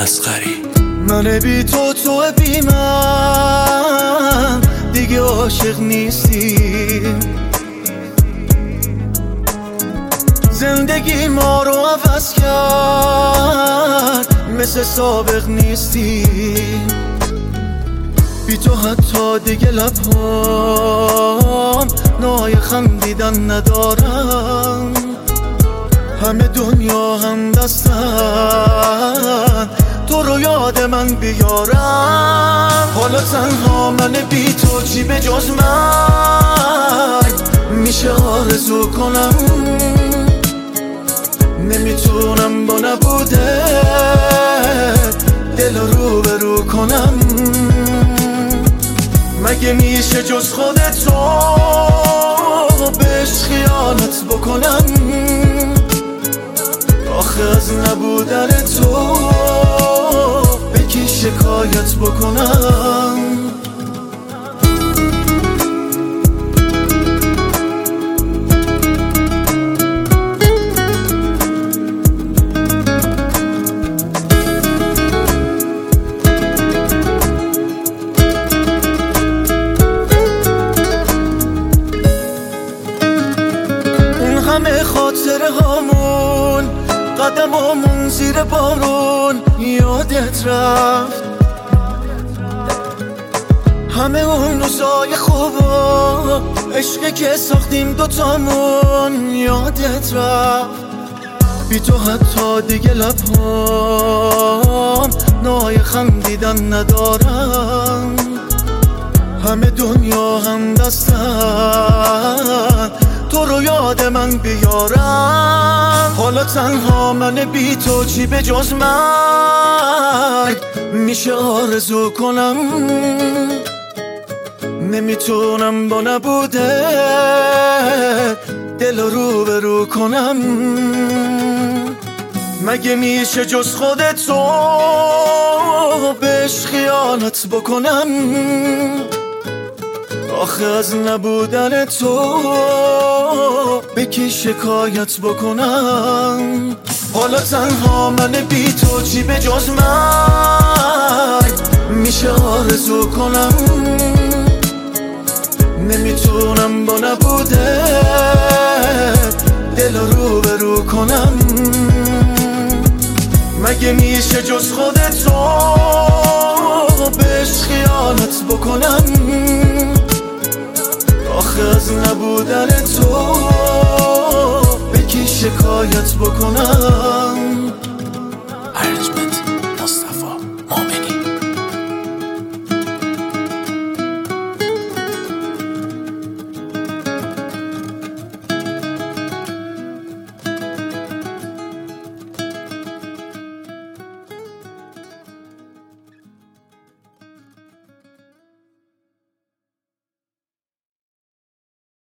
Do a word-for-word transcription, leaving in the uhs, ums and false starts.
اصغری. من بی تو تو بی من دیگه عاشق نیستیم، زندگی ما رو عوض کرد، مثل سابق نیستیم. بی تو حتی دیگه لبهام نای خندیدن ندارم، همه دنیا هم دستن تو رو یاد من بیارم. حالا تنها من بی تو چی به جز من میشه آرزو کنم، نمیتونم با نبوده دل رو برو کنم. مگه میشه جز خودت تو بهش خیانت بکنم؟ آخه از نبودن تو به کی شکایت بکنم؟ همه خاطره هامون، قدمامون زیر بارون یادت رفت، همه اون روزای خوبا عشقی که ساختیم دوتامون یادت رفت. بی تو حتی دیگه لبهام نای خندیدن ندارم، همه دنیا هم دستن تو رو یاد من بیارم. حالا تنها من بی تو چی به جز من میشه آرزو کنم؟ نمیتونم با نبوده دل رو برو کنم. مگه میشه جز خودت تو بهش خیانت بکنم؟ آخه از نبودن تو به کی شکایت بکنم؟ حالا تنها من بی تو چی به جز من میشه آرزو کنم؟ نمیتونم با نبوده دل رو برو کنم. مگه میشه جز خودت تو بهش خیانت بکنم؟ آخه از نبودن تو به کی شکایت بکنم؟